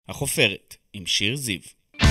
החופרת עם שיר זיו.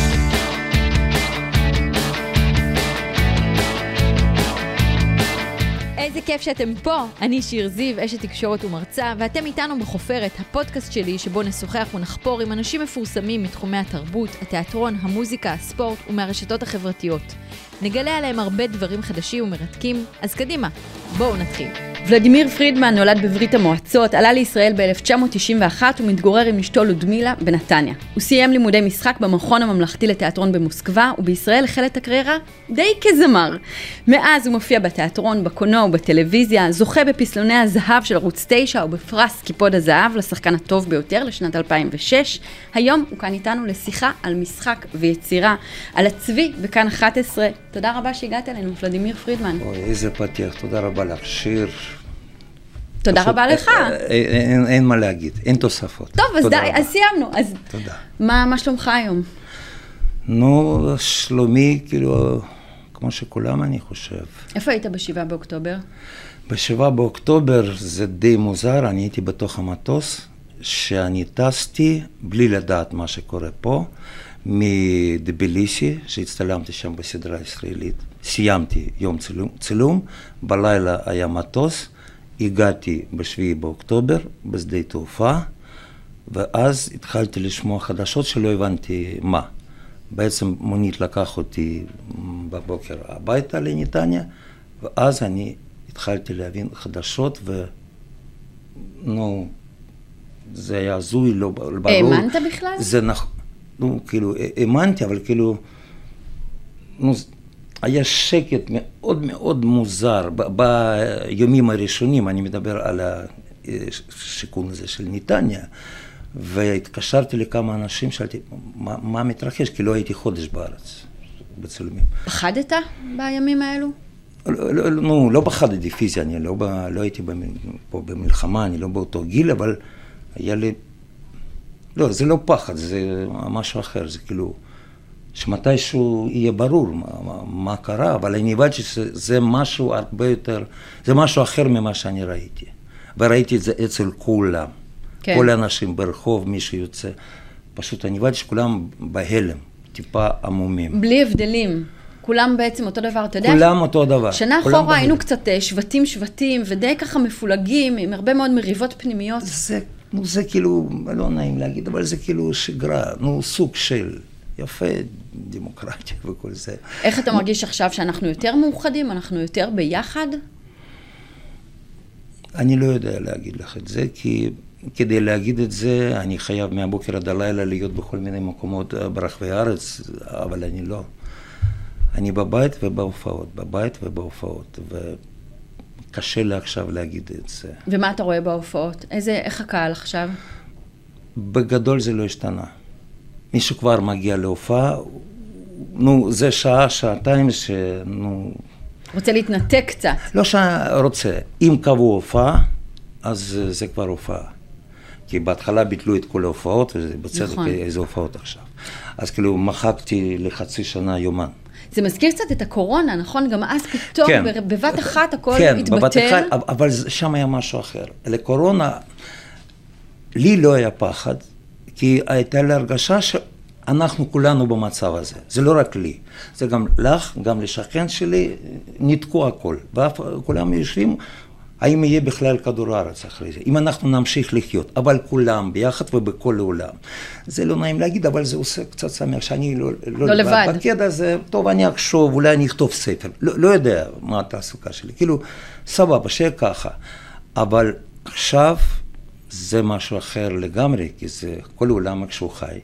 איזה כיף שאתם פה, אני שיר זיו, אשת תקשורת ומרצה, ואתם איתנו בחופרת, הפודקאסט שלי שבו נשוחח ונחפור עם אנשים מפורסמים מתחומי התרבות, התיאטרון, המוזיקה, הספורט ומהרשתות החברתיות. נגלה עליהם הרבה דברים חדשים ומרתקים, אז קדימה, בואו נתחיל. ולדימיר פרידמן נולד בברית המועצות, עלה לישראל ב-1991 ומתגורר עם אשתו לודמילה בנתניה. הוא סיים לימודי משחק במכון הממלכתי לתיאטרון במוסקבה, ובישראל החל את הקריירה די כזמר. מאז הוא מופיע בתיאטרון, בקולנוע ובטלוויזיה, זוכה בפסלוני הזהב של ערוץ 9 ובפרס קיפוד הזהב לשחקן הטוב ביותר לשנת 2006. היום הוא כאן איתנו לשיחה על משחק ויצירה, על הצבי וכאן 11. תודה רבה שהגעת אלינו, ולדימיר פרידמן. אוי, איזה פתיח, תודה רבה לך, שיר. תודה רבה לך. אין מה להגיד, אין תוספות. טוב, אז די, אז סיימנו. תודה. מה שלומך היום? נו, שלומי, כאילו, כמו שכולם אני חושב. איפה היית ב7 באוקטובר? ב7 באוקטובר זה די מוזר, אני הייתי בתוך המטוס, שאני טסתי בלי לדעת מה שקורה פה, מדביליסי, שהצטלמתי שם בסדרה ישראלית. סיימתי יום צילום, בלילה היה מטוס, הגעתי ב7 באוקטובר בשדה תעופה, ואז התחלתי לשמוע חדשות שלא הבנתי מה. בעצם מונית לקח אותי בבוקר הביתה לנתניה, ואז אני התחלתי להבין חדשות, נו, זה היה הזוי, לא ברור. האמנת בכלל? זה נכון, נו, כאילו, האמנתי, אבל כאילו, נו, היה שקט מאוד מאוד מוזר. ביומים הראשונים, אני מדבר על השיקון הזה של נתניה, והתקשרתי לכמה אנשים, שאלתי, מה מתרחש? כי לא הייתי חודש בארץ, בצילומים. פחדת בימים האלו? נו, לא פחדתי פיזי, אני לא הייתי פה במלחמה, אני לא באותו גיל, אבל היה לי, לא, זה לא פחד, זה משהו אחר, זה כאילו, שמתישהו יהיה ברור מה קרה, אבל אני הבנתי שזה משהו הרבה יותר, זה משהו אחר ממה שאני ראיתי. וראיתי את זה אצל כולם. כן. כל האנשים ברחוב, מי שיוצא. פשוט אני הבנתי שכולם בהלם, טיפה עמומים. בלי הבדלים. כולם בעצם אותו דבר, אתה יודע? כולם אותו דבר. שנה אחורה היינו קצת שבטים, ודי ככה מפולגים, עם הרבה מאוד מריבות פנימיות. זה כאילו, לא נעים להגיד, אבל זה כאילו שגרה, סוג של יפה, דמוקרטיה וכל זה. איך אתה מרגיש עכשיו שאנחנו יותר מאוחדים, אנחנו יותר ביחד? אני לא יודע להגיד לך את זה, כי כדי להגיד את זה, אני חייב מהבוקר עד הלילה להיות בכל מיני מקומות ברחבי הארץ, אבל אני לא. אני בבית ובהופעות, וקשה לי עכשיו להגיד את זה. ומה אתה רואה בהופעות? איך הקהל עכשיו? בגדול זה לא השתנה. מישהו כבר מגיע להופעה, זה שעה, שעתיים, רוצה להתנתק קצת. לא שרוצה. אם קבעו הופעה, אז זה כבר הופעה. כי בהתחלה ביטלו את כל ההופעות, וזה בצדק נכון. איזה הופעות עכשיו. אז כאילו מחקתי לחצי שנה יומן. זה מזכיר קצת את הקורונה, נכון? גם אז פתאום, כן. בבת אחת הכל התבטל. כן, בבת אחת, אבל שם היה משהו אחר. לקורונה, לי לא היה פחד, כי הייתה לי הרגשה שאנחנו כולנו במצב הזה. זה לא רק לי. זה גם לך, גם לשכן שלי, נתקו הכל. וכולם יושבים, האם יהיה בכלל כדור הארץ אחרי זה? אם אנחנו נמשיך לחיות, אבל כולם ביחד ובכל העולם. זה לא נעים להגיד, אבל זה עושה קצת שמח, שאני לא לבד. בקטע הזה, טוב, אני אחשוב, אולי אני אכתוב ספר. לא יודע מה התעסוקה שלי. כאילו, סבבה, שיהיה ככה. אבל עכשיו זה משהו אחר לגמרי, כי זה כל העולם כשהוא חי.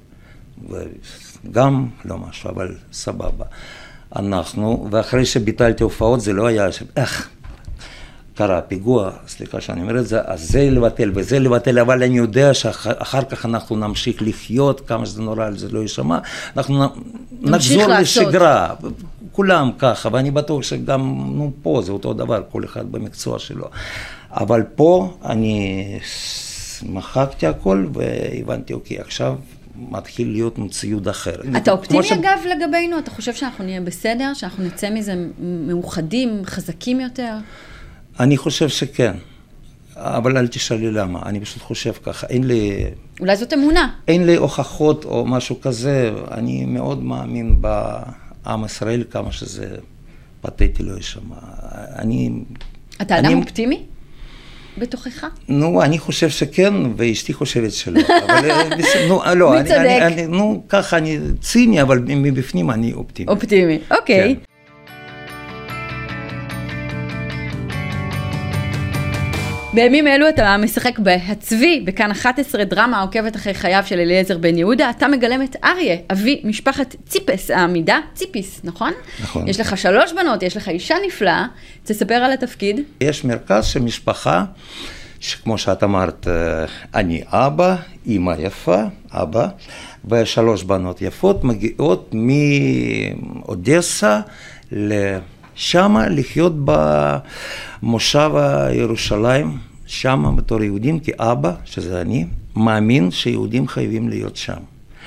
וגם לא משהו, אבל סבבה. אנחנו, ואחרי שביטלתי הופעות, זה לא היה קרה פיגוע, סליחה שאני אומר את זה, אז זה לבטל וזה לבטל, אבל אני יודע שאחר כך אנחנו נמשיך לחיות, כמה שזה נורא, זה לא יישמע, אנחנו נחזור לשגרה, כולם ככה, ואני בטוח שגם פה זה אותו דבר, כל אחד במקצוע שלו. אבל פה אני מחקתי הכל והבנתי, אוקיי, עכשיו מתחיל להיות מציאות אחרת. אתה אופטימי אגב לגבינו? אתה חושב שאנחנו נהיה בסדר? שאנחנו נצא מזה מאוחדים, חזקים יותר? אני חושב שכן. אבל אל תשאלי למה, אני פשוט חושב ככה, אין לי... אולי זאת אמונה. אין לי הוכחות או משהו כזה, אני מאוד מאמין בעם ישראל, כמה שזה פתטי לא ישמע. אתה אדם אופטימי? בתוכך? נו, אני חושב שכן, ואשתי חושבת שלא. מי צודק? ככה אני ציני, אבל מבפנים אני אופטימי. אופטימי, אוקיי. בימים אלו אתה משחק בהצבי, בכאן 11, דרמה עוקבת אחרי חייו של אליעזר בן יהודה. אתה מגלם את אריה, אבי משפחת ציפס, העמידה ציפיס, נכון? נכון. יש לך 3 בנות, יש לך אישה נפלאה. תספר על התפקיד. יש מרכז של משפחה, שכמו שאת אמרת, אני אבא, אמא יפה, אבא, ו3 בנות יפות מגיעות מאודסה שמה לחיות במושב ירושלים, שמה בתור יהודים, כי אבא, שזה אני, מאמין שיהודים חייבים להיות שם.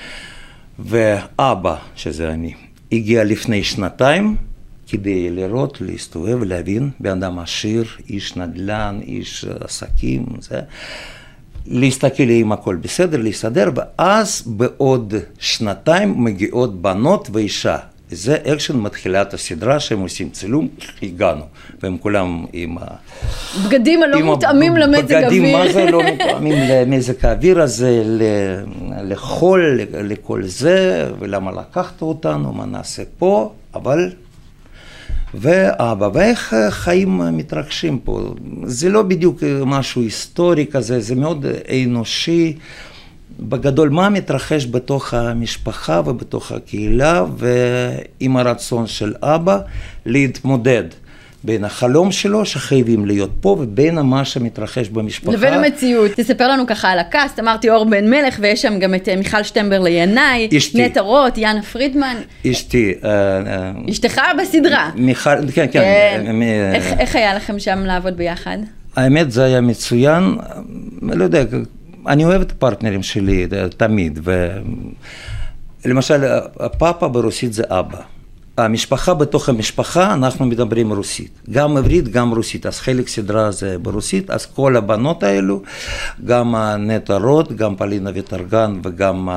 ואבא, שזה אני, הגיע לפני 2 כדי לראות, להסתובב ולהבין, בן אדם עשיר, איש נדל"ן, איש עסקים, זה. להסתכל אם הכל בסדר, להסתדר, ואז בעוד 2 מגיעות בנות ואישה. זה אקשן מתחילת הסדרה שהם עושים צילום, הגענו, והם כולם עם בגדים הלא מותאמים למזג אוויר. בגדים, מה זה לא מותאמים למזג האוויר הזה, לחול, לכל זה, ולמה לקחת אותנו, מה נעשה פה, אבל... ואבא, ואיך חיים מתרגשים פה, זה לא בדיוק משהו היסטורי כזה, זה מאוד אנושי, בגדול מה מתרחש בתוך המשפחה ובתוך הקהילה, ועם הרצון של אבא להתמודד בין החלום שלו שחייבים להיות פה, ובין מה שמתרחש במשפחה. לבין המציאות. תספר לנו ככה על הקאסט, אמרתי אור בן מלך, ויש שם גם את מיכל שטמברלי ינאי, נטע רוט, יאנה פרידמן. אשתי. אשתך בסדרה. מיכל, כן, כן. איך היה לכם שם לעבוד ביחד? האמת זה היה מצוין, לא יודע, אני אוהב את הפרטנרים שלי תמיד, ולמשל, הפאפה ברוסית זה אבא. המשפחה בתוך המשפחה, אנחנו מדברים רוסית. גם עברית, גם רוסית. אז חלק סדרה זה ברוסית, אז כל הבנות האלו, גם נטע רוט, גם פלינה ויטרגן וגם...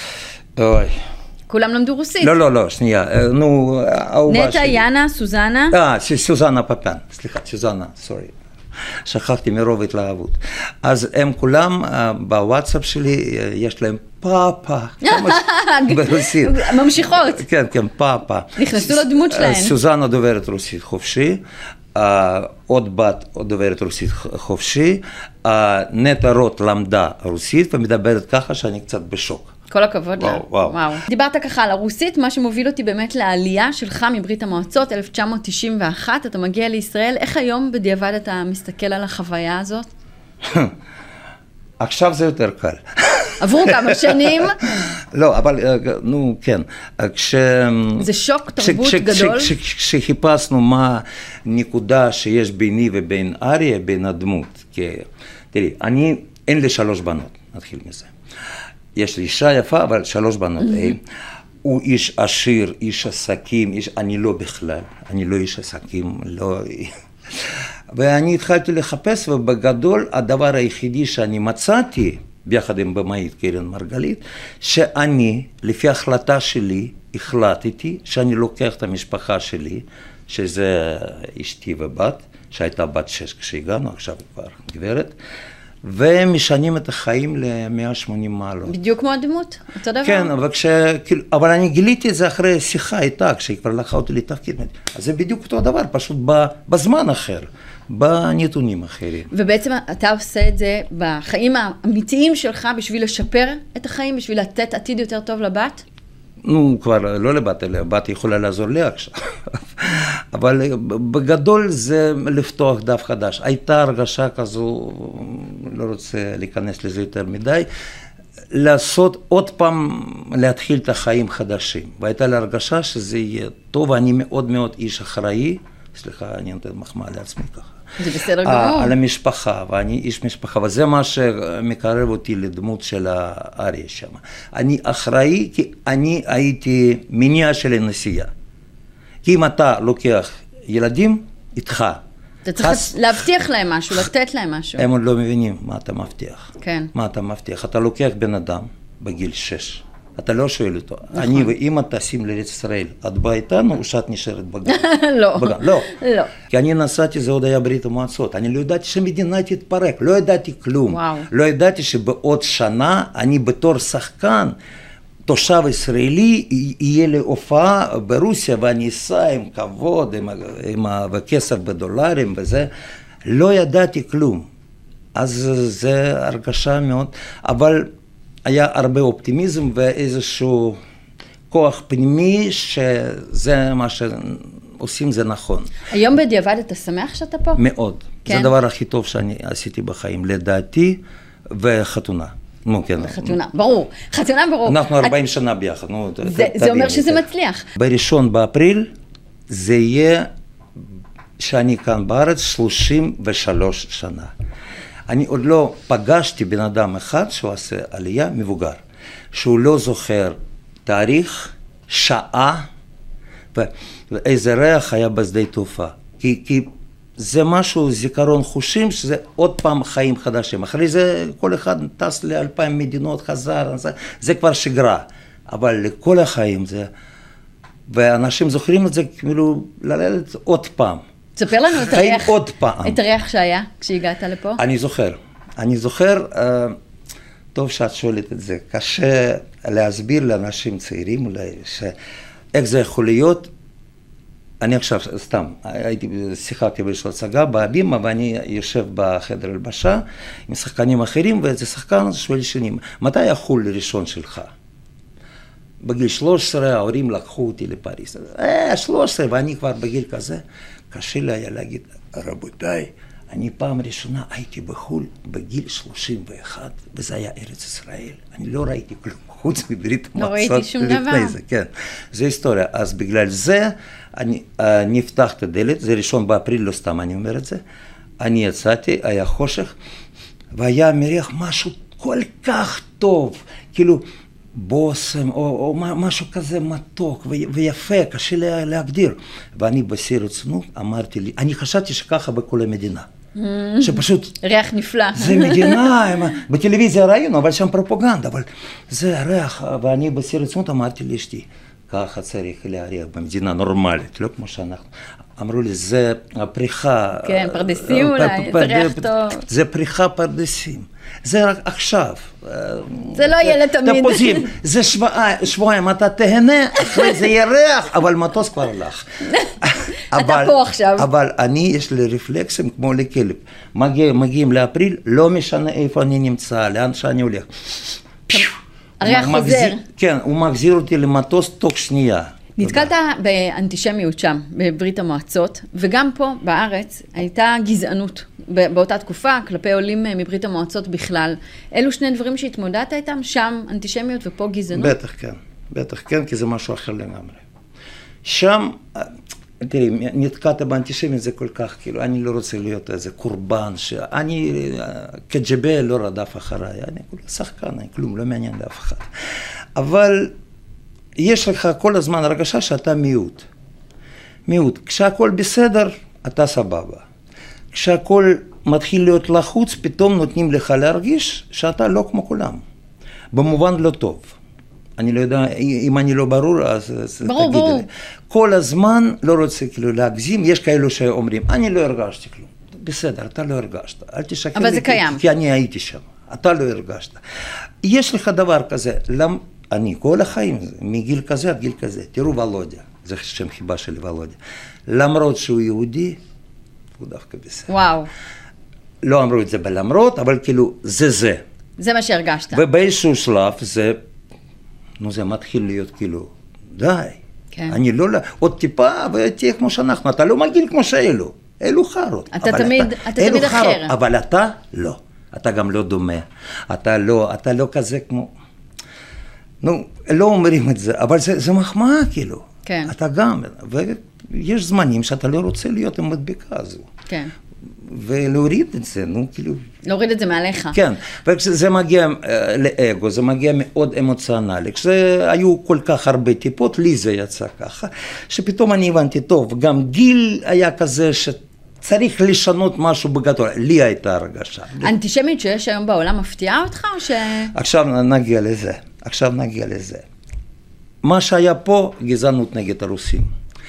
כולם למדו רוסית. לא, שנייה. נו, האהובה נטע, יאנה, סוזנה. סוזנה פפן, סליחה, סוזנה, סורי. שכחתי מרוב התלהבות. אז הם כולם בוואטסאפ שלי, יש להם פאפה, ברוסית. ממשיכות. כן, כן, פאפה. נכנסו לדמות שלהם. סוזנה דוברת רוסית חופשי, עוד בת דוברת רוסית חופשי, נטע רוט למדה רוסית ומדברת ככה שאני קצת בשוק. כל הכבוד לה. וואו. דיברת ככה על הרוסית, מה שמוביל אותי באמת לעלייה שלך מברית המועצות, 1991, אתה מגיע לישראל, איך היום בדיעבד אתה מסתכל על החוויה הזאת? עכשיו זה יותר קל. עברו כמה שנים? לא, אבל, נו, כן. זה שוק תרבות גדול? כשחיפשנו מה נקודה שיש ביני ובין אריה, בין הדמות. תראי, אין לי 3 בנות, נתחיל מזה. יש לי אישה יפה, אבל 3 בנות. הוא איש עשיר, איש עסקים, אני לא בכלל, אני לא איש עסקים, לא... ואני התחלתי לחפש, ובגדול הדבר היחידי שאני מצאתי, ביחד עם במאית קרן מרגלית, שאני, לפי החלטה שלי, החלטתי שאני לוקח את המשפחה שלי, שזה אשתי ובת, שהייתה בת 6 כשהגענו, עכשיו כבר גברת, ומשנים את החיים ל-180 מעלות. בדיוק כמו הדמות, אותו דבר. כן, אבל אני גיליתי את זה אחרי שיחה איתה, כשהיא כבר לקחה אותי לתפקיד. אז זה בדיוק אותו דבר, פשוט בזמן אחר, בנתונים אחרים. ובעצם אתה עושה את זה בחיים האמיתיים שלך, בשביל לשפר את החיים, בשביל לתת עתיד יותר טוב לבת? נו, כבר לא לבת, אלא בת יכולה לעזור לי עכשיו. אבל בגדול זה לפתוח דף חדש. הייתה הרגשה כזו, לא רוצה להיכנס לזה יותר מדי, לעשות עוד פעם, להתחיל את החיים חדשים. והייתה לי הרגשה שזה יהיה טוב, אני מאוד מאוד איש אחראי, סליחה, אני נותן מחמאה לעצמי ככה. זה בסדר גמור. על המשפחה, ואני איש משפחה, וזה מה שמקרב אותי לדמות של האריה שם. אני אחראי כי אני הייתי מניע של הנסיעה. כי אם אתה לוקח ילדים, איתך. אתה צריך להבטיח להם משהו, לתת להם משהו. הם עוד לא מבינים מה אתה מבטיח. כן. מה אתה מבטיח? אתה לוקח בן אדם בגיל 6. אתה לא שואל אותו, נכון. אני ואמא טסים לארץ ישראל, את באה איתנו או שאת נשארת בגן? לא. לא. לא. כי אני נסעתי, זה עוד היה ברית המועצות, אני לא ידעתי שמדינה תתפרק, לא ידעתי כלום. וואו. לא ידעתי שבעוד שנה אני בתור שחקן, תושב ישראלי, יהיה לי הופעה ברוסיה ואני אסע עם כבוד, וכסף בדולרים וזה, לא ידעתי כלום. אז זה הרגשה מאוד, אבל היה הרבה אופטימיזם ואיזשהו כוח פנימי שזה מה שעושים, זה נכון. היום בדיעבד אתה שמח שאתה פה? מאוד. כן? זה הדבר הכי טוב שאני עשיתי בחיים, לדעתי, וחתונה. נו, כן. חתונה, ברור. חתונה ברור. אנחנו 40 שנה ביחד. נו, זה אומר שזה מצליח. ב1 באפריל זה יהיה שאני כאן בארץ 33 שנה. אני עוד לא פגשתי בן אדם אחד שהוא עושה עלייה מבוגר, שהוא לא זוכר תאריך, שעה, ואיזה ריח היה בשדה תעופה. כי זה משהו, זיכרון חושים, שזה עוד פעם חיים חדשים. אחרי זה כל אחד טס ל2000 מדינות, חזר, זה כבר שגרה. אבל לכל החיים זה, ואנשים זוכרים את זה כאילו ללדת עוד פעם. תספר לנו את הריח שהיה כשהגעת לפה. אני זוכר, טוב שאת שואלת את זה, קשה להסביר לאנשים צעירים אולי, איך זה יכול להיות. אני עכשיו סתם, שיחקתי באיזושהי הצגה בהבימה, ואני יושב בחדר הלבשה עם שחקנים אחרים, ואיזה שחקן שואל שנים, מתי החול הראשון שלך? בגיל 13 ההורים לקחו אותי לפריז. 13, ואני כבר בגיל כזה. קשה לי היה להגיד, רבותיי, אני פעם ראשונה הייתי בחול בגיל 31, וזה היה ארץ ישראל. אני לא ראיתי כלום, חוץ מברית המועצות. לא ראיתי שום דבר. זה, כן, זה היסטוריה. אז בגלל זה אני נפתח את הדלת, זה 1 באפריל, לא סתם אני אומר את זה. אני יצאתי, היה חושך, והיה מריח משהו כל כך טוב, כאילו בוסם או משהו כזה מתוק ויפה, קשה להגדיר. ואני בשיא רצינות אמרתי לי, אני חשבתי שככה בכל המדינה. שפשוט... ריח נפלא. זה מדינה, בטלוויזיה ראינו, אבל שם פרופוגנדה, אבל זה ריח, ואני בשיא רצינות אמרתי לאשתי, ככה צריך להריח במדינה נורמלית, לא כמו שאנחנו. אמרו לי, זה הפריחה... כן, פרדסים אולי, זה ריח טוב. זה פריחה פרדסים. זה רק עכשיו. זה לא יהיה לתמיד. תפוזים, זה שבועיים, אתה תהנה, אחרי זה ירח, אבל מטוס כבר הלך. אתה פה עכשיו. אבל אני, יש לי רפלקסים כמו לכלב. מגיעים לאפריל, לא משנה איפה אני נמצא, לאן שאני הולך. הריח חוזר. כן, הוא מחזיר אותי למטוס תוך שנייה. נתקלת באנטישמיות שם, בברית המועצות, וגם פה בארץ הייתה גזענות באותה תקופה, כלפי עולים מברית המועצות בכלל. אלו שני דברים שהתמודדת איתם, שם אנטישמיות ופה גזענות? בטח כן, כי זה משהו אחר לגמרי. שם, תראי, נתקעת באנטישמיות זה כל כך, כאילו, אני לא רוצה להיות איזה קורבן, שאני כג'בל לא רדף אחריי, אני שחקן, אני כלום, לא מעניין לאף אחד. אבל יש לך כל הזמן הרגשה שאתה מיעוט. מיעוט. כשהכל בסדר, אתה סבבה. כשהכל מתחיל להיות לחוץ, פתאום נותנים לך להרגיש שאתה לא כמו כולם. במובן לא טוב. אני לא יודע, אם אני לא ברור, אז תגידי לי. כל הזמן לא רוצה כאילו להגזים, יש כאלו שאומרים, אני לא הרגשתי כלום. בסדר, אתה לא הרגשת. אל תשקר לי. אבל זה קיים. כי אני הייתי שם. אתה לא הרגשת. יש לך דבר כזה, אני כל החיים, מגיל כזה עד גיל כזה, תראו ולודיה, זה שם חיבה שלי ולודיה. למרות שהוא יהודי, הוא דווקא בסדר. וואו. לא אמרו את זה בלמרות, אבל כאילו, זה. זה מה שהרגשת. ובאיזשהו שלב זה, זה מתחיל להיות כאילו, די. כן. אני לא, עוד טיפה ותהיה כמו שאנחנו, אתה לא מגיל כמו שאלו, אלו חרות. אתה תמיד אחר. אבל אתה לא, אתה גם לא דומה, אתה לא כזה כמו... לא אומרים את זה, אבל זה מחמאה כאילו. כן. אתה גם, ויש זמנים שאתה לא רוצה להיות עם מדבקה הזו. כן. ולהוריד את זה, כאילו... להוריד את זה מעליך. כן, וכשזה מגיע לאגו, זה מגיע מאוד אמוציונלי. כשהיו כל כך הרבה טיפות, לי זה יצא ככה, שפתאום אני הבנתי, טוב, גם גיל היה כזה צריך לשנות משהו בגדול, לי הייתה הרגשה. האנטישמיות שיש היום בעולם מפתיעה אותך או ש... עכשיו נגיע לזה. מה שהיה פה, גזענות נגד הרוסים.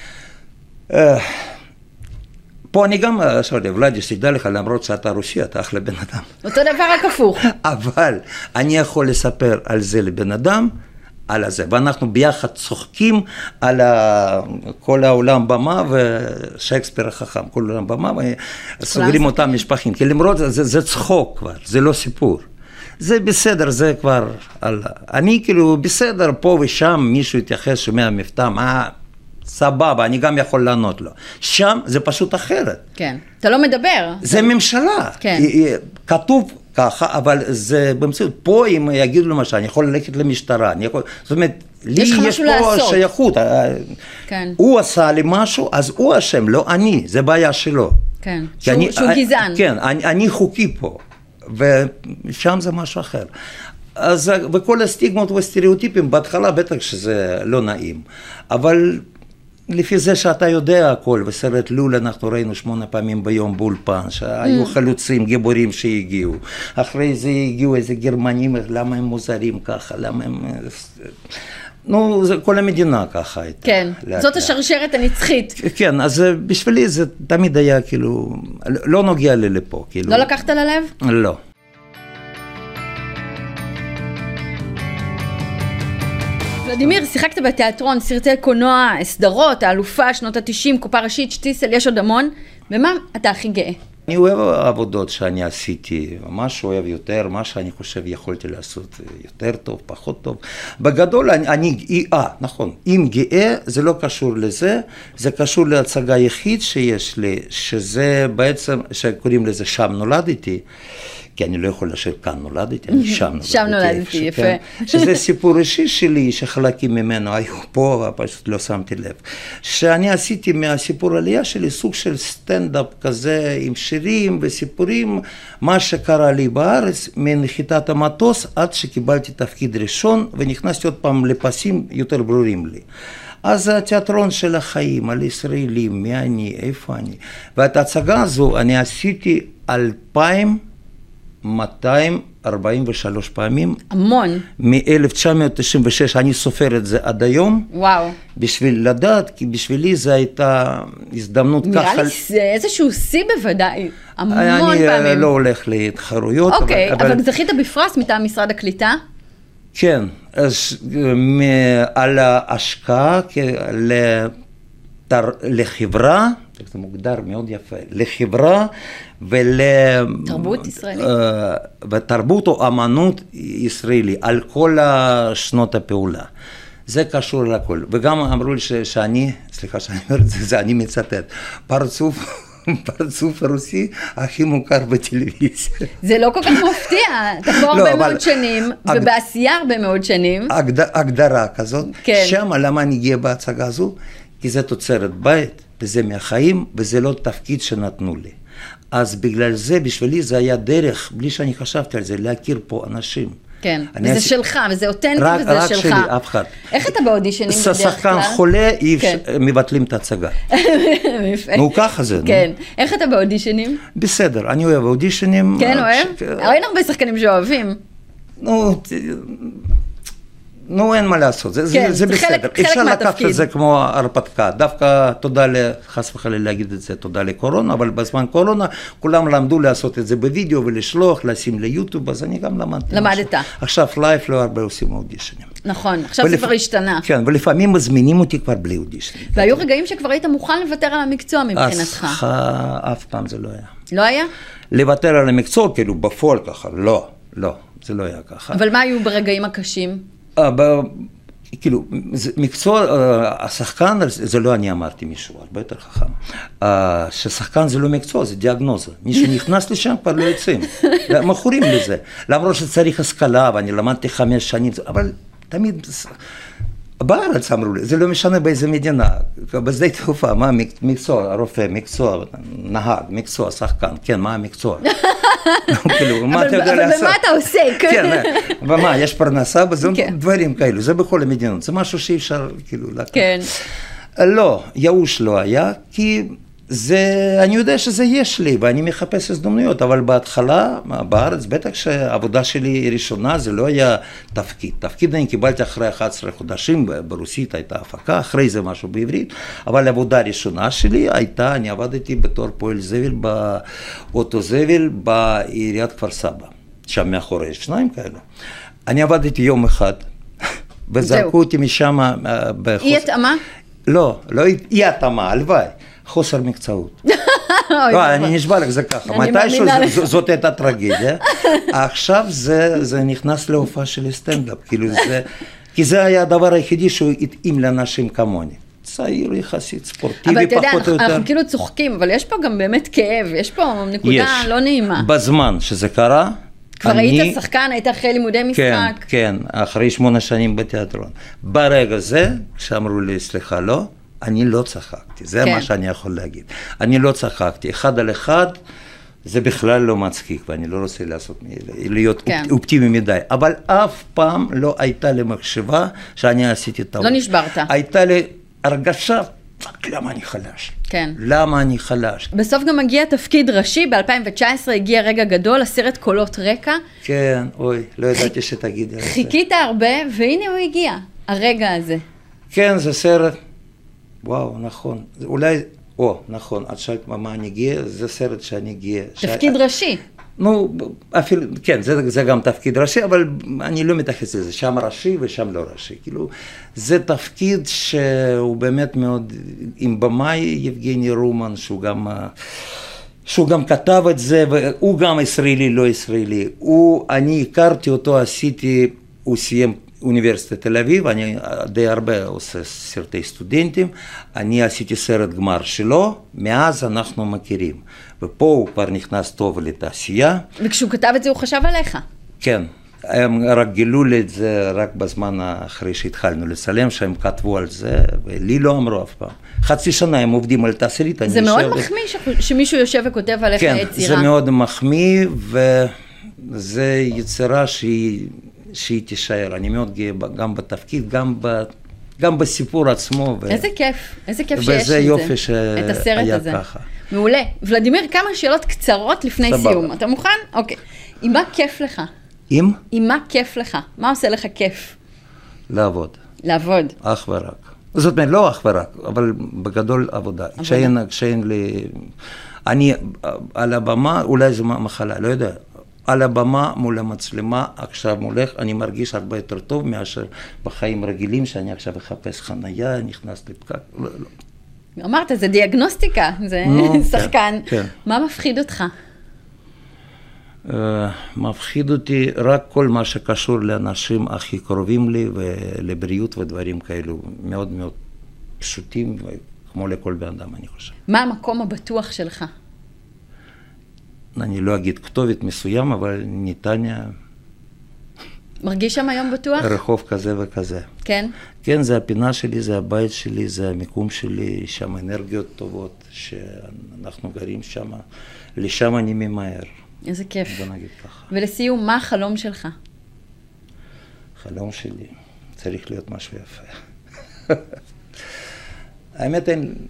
פה אני גם, ולדי, שתדע לך, למרות שאתה רוסי, אתה אחלה בן אדם. אותו דבר רק הפוך. אבל אני יכול לספר על זה לבן אדם, על זה, ואנחנו ביחד צוחקים על כל העולם במה, ושייקספיר החכם, כל העולם במה, וסוגרים אותם משפחים, כי למרות זה צחוק כבר, זה לא סיפור. זה בסדר, זה כבר, אני כאילו בסדר, פה ושם מישהו יתייחס, שומע מבטא, סבבה, אני גם יכול לענות לו. שם זה פשוט אחרת. כן, אתה לא מדבר. זה ממשלה. כן. כתוב ככה, אבל זה במציאות. פה אם יגידו למשל, אני יכול ללכת למשטרה, זאת אומרת, לי יש פה לעשות. שייכות. כן. הוא עשה לי משהו, אז הוא אשם, לא אני, זה בעיה שלו. כן, שהוא גזען. כן, אני חוקי פה, ושם זה משהו אחר. אז, וכל הסטיגמות והסטריאוטיפים, בהתחלה בטח שזה לא נעים, אבל לפי זה שאתה יודע הכל, בסרט לול אנחנו ראינו 8 פעמים ביום באולפן, שהיו חלוצים, גיבורים שהגיעו, אחרי זה הגיעו איזה גרמנים, למה הם מוזרים ככה, למה הם... נו, כל המדינה ככה הייתה. כן, זאת השרשרת הנצחית. כן, אז בשבילי זה תמיד היה כאילו, לא נוגע לי לפה, כאילו. לא לקחת ללב? לא. ולדימיר, שיחקת בתיאטרון, סרטי קולנוע, סדרות, האלופה, שנות ה-90, קופה ראשית, שטיסל, יש עוד המון. במה אתה הכי גאה? אני אוהב העבודות שאני עשיתי, ממש אוהב יותר, מה שאני חושב יכולתי לעשות יותר טוב, פחות טוב. בגדול נכון, אם גאה זה לא קשור לזה, זה קשור להצגה יחיד שיש לי, שזה בעצם, שקוראים לזה שם נולדתי, כי אני לא יכול לשאול כאן נולדתי, אני שם נולדתי. שם נולדתי, יפה. שזה סיפור אישי שלי, שחלקים ממנו היו פה, פשוט לא שמתי לב. שאני עשיתי מהסיפור עלייה שלי סוג של סטנדאפ כזה, עם שירים וסיפורים, מה שקרה לי בארץ, מנחיתת המטוס, עד שקיבלתי תפקיד ראשון, ונכנסתי עוד פעם לפסים יותר ברורים לי. אז התיאטרון של החיים, על ישראלים, מי אני, איפה אני. ואת ההצגה הזו אני עשיתי 243 פעמים. המון. מ-1996, אני סופר את זה עד היום. וואו. בשביל לדעת, כי בשבילי זו הייתה הזדמנות ככה. נראה לי איזשהו שיא בוודאי. המון פעמים. אני לא הולך להתחרויות. אוקיי, אבל זכית בפרס מטעם משרד הקליטה? כן, אז על ההשקעה לחברה, זה מוגדר מאוד יפה, לחברה תרבות ישראלית. ותרבות או אמנות ישראלי, על כל שנות הפעולה. זה קשור לכל. וגם אמרו לי שאני, סליחה שאני אומר את זה, אני מצטט, פרצוף הרוסי הכי מוכר בטלוויזיה. זה לא כל כך מפתיע, אתה פה הרבה מאוד שנים, ובעשייה הרבה מאוד שנים. הגדרה כזאת, שם למה אני גאה בהצגה הזו, כי זה תוצרת בית, וזה מהחיים, וזה לא תפקיד שנתנו לי. אז בגלל זה, בשבילי זה היה דרך, בלי שאני חשבתי על זה, להכיר פה אנשים. כן, וזה שלך, וזה אותנטי וזה שלך. רק שלי, אף אחד. איך אתה באודישנים בדרך כלל? שחקן חולה, מבטלים את ההצגה. נו, ככה זה. כן, איך אתה באודישנים? בסדר, אני אוהב אודישנים. כן, אוהב? אין הרבה שחקנים שאוהבים. נו, אין מה לעשות, זה בסדר. אפשר לקחת את זה כמו הרפתקה. דווקא תודה חס וחלילה להגיד את זה, תודה לקורונה, אבל בזמן קורונה כולם למדו לעשות את זה בווידאו ולשלוח, לשים ליוטיוב, אז אני גם למדתי. למדת. עכשיו לייב לא הרבה עושים אודישנים. נכון, עכשיו זה כבר השתנה. כן, ולפעמים מזמינים אותי כבר בלי אודישנים. והיו רגעים שכבר היית מוכן לוותר על המקצוע מבחינתך. אף פעם זה לא היה. לא היה? לוותר על המקצוע, כאילו בפועל ככה, לא, זה לא היה ככה. אבל מה היו ברגעים הקשים? כאילו, מקצוע, השחקן, זה לא אני אמרתי מישהו, הרבה יותר חכם, ששחקן זה לא מקצוע, זה דיאגנוזה. מישהו נכנס לשם, כבר לא יוצאים. מכורים לזה. למרות שצריך השכלה, ואני למדתי 5 שנים, אבל תמיד... בארץ אמרו לי, זה לא משנה באיזה מדינה, בשדה תעופה, מה מקצוע, רופא, מקצוע, נהג, מקצוע, שחקן, כן, מה המקצוע? אבל במה אתה עוסק? כן, ומה, יש פרנסה, וזה דברים כאלו, זה בכל המדינות, זה משהו שאי אפשר כאילו לקחת. כן. לא, ייאוש לא היה, כי אני יודע שזה יש לי, ואני מחפש הזדמנויות, אבל בהתחלה, בארץ, בטח שהעבודה שלי ראשונה, זה לא היה תפקיד. תפקיד אני קיבלתי אחרי 11 חודשים, ברוסית הייתה הפקה, אחרי זה משהו בעברית, אבל העבודה הראשונה שלי הייתה, אני עבדתי בתור פועל זבל, באוטו זבל, בעיריית כפר סבא, שם מאחורי, יש שניים כאלה. אני עבדתי יום אחד, וזרקו אותי משם אי התאמה? לא אי התאמה, הלוואי. חוסר מקצועות. אני נשבע לך, זה ככה. מתישהו זאת הייתה טרגדיה. עכשיו זה נכנס להופעה של סטנדאפ. כי זה היה הדבר היחידי שהוא התאים לאנשים כמוני. צעיר יחסית, ספורטיבי פחות או יותר. אבל אתה יודע, אנחנו כאילו צוחקים, אבל יש פה גם באמת כאב, יש פה נקודה לא נעימה. בזמן שזה קרה, כבר היית שחקן, היית אחרי לימודי משחק. כן, אחרי 8 שנים בתיאטרון. ברגע זה, כשאמרו לי, סליחה, לא, אני לא צחקתי, זה מה שאני יכול להגיד. אני לא צחקתי, 1 על 1, זה בכלל לא מצחיק, ואני לא רוצה להיות אופטימי מדי, אבל אף פעם לא הייתה לי מחשבה שאני עשיתי טעות. לא נשברת. הייתה לי הרגשה, למה אני חלש? כן. למה אני חלש? בסוף גם מגיע תפקיד ראשי, ב-2019 הגיע רגע גדול, הסרט קולות רקע. כן, אוי, לא ידעתי שתגידי על זה. חיכית הרבה, והנה הוא הגיע, הרגע הזה. כן, זה סרט, וואו, נכון. אולי, נכון, את שאלת מה אני גאה, זה סרט שאני גאה. תפקיד ראשי. נו, אפילו, כן, זה גם תפקיד ראשי, אבל אני לא מתייחס לזה, שם ראשי ושם לא ראשי. כאילו, זה תפקיד שהוא באמת מאוד, עם במאי יבגני רומן, שהוא גם כתב את זה, והוא גם ישראלי, לא ישראלי. אני הכרתי אותו, הוא סיים אוניברסיטת תל אביב, אני די הרבה עושה סרטי סטודנטים, אני עשיתי סרט גמר שלו, מאז אנחנו מכירים. ופה הוא כבר נכנס טוב לתעשייה. וכשהוא כתב את זה הוא חשב עליך. כן, הם רק גילו לי את זה רק בזמן אחרי שהתחלנו לצלם, שהם כתבו על זה, ולי לא אמרו אף פעם. 0.5 שנה הם עובדים על תסריט. זה מאוד מחמיא שמישהו יושב וכותב עליך יצירה. כן, זה מאוד מחמיא, וזה יצירה שהיא תישאר. אני מאוד גאה גם בתפקיד, גם בסיפור עצמו. איזה כיף שיש את זה. וזה יופי שהיה ככה. מעולה. ולדימיר, כמה שאלות קצרות לפני סיום. אתה מוכן? אוקיי. עם מה כיף לך? עם מה כיף לך? מה עושה לך כיף? לעבוד. לעבוד. אך ורק. זאת אומרת, לא אך ורק, אבל בגדול עבודה. כשאין לי... אני על הבמה, אולי זו מחלה, לא יודע. על הבמה מול המצלמה, עכשיו מולך, אני מרגיש הרבה יותר טוב מאשר בחיים רגילים, שאני עכשיו אחפש חנייה, נכנס לפקק, לא. אמרת, זה דיאגנוסטיקה, זה שחקן. כן. מה מפחיד אותך? מפחיד אותי רק כל מה שקשור לאנשים הכי קרובים לי, ולבריאות ודברים כאלו, מאוד מאוד פשוטים, כמו לכל בן אדם, אני חושב. מה המקום הבטוח שלך? אני לא אגיד כתובת מסוים, אבל נתניה... מרגיש שם היום בטוח? רחוב כזה וכזה. כן? כן, זה הפינה שלי, זה הבית שלי, זה המיקום שלי, שם אנרגיות טובות, שאנחנו גרים שם, לשם אני ממהר. איזה כיף. בוא נגיד ככה. ולסיום, מה החלום שלך? החלום שלי צריך להיות משהו יפה. האמת,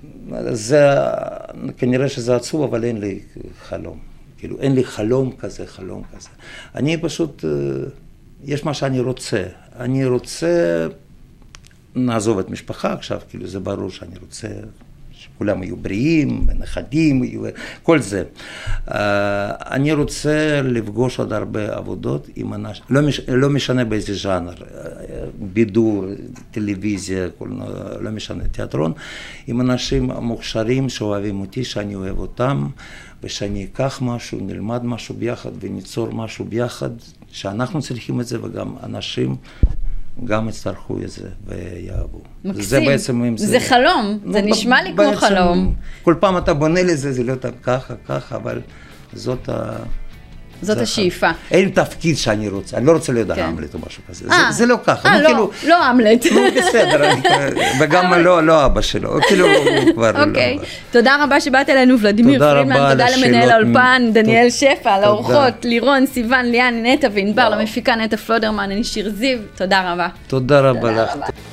כנראה שזה עצוב, אבל אין לי חלום. כאילו, אין לי חלום כזה. אני פשוט, יש מה שאני רוצה. אני רוצה, נעזוב את משפחה עכשיו, כאילו זה ברור שאני רוצה שכולם יהיו בריאים, נכדים, כל זה. אני רוצה לפגוש עוד הרבה עבודות עם אנשים, לא משנה באיזה ז'אנר, בידור, טלוויזיה, לא משנה, תיאטרון, עם אנשים מוכשרים שאוהבים אותי, שאני אוהב אותם, ושאני אקח משהו, נלמד משהו ביחד וניצור משהו ביחד, שאנחנו צריכים את זה וגם אנשים גם יצטרכו את זה ויאהבו. מקסים, זה חלום, זה נשמע לי כמו חלום. כל פעם אתה בונה לזה, זה לא ככה, אבל זאת השאיפה. אין תפקיד שאני רוצה, אני לא רוצה להיות המלט או משהו כזה, זה לא ככה. לא המלט. בסדר, וגם לא אבא שלו, כאילו הוא כבר לא. אוקיי, תודה רבה שבאת אלינו, ולדימיר פרידמן, תודה למנהל האולפן, דניאל שפע, לאורחות, לירון, סיוון, ליאן, נטע וענבר, למפיקה נטע פלודרמן, אני שיר זיו, תודה רבה. תודה רבה לך.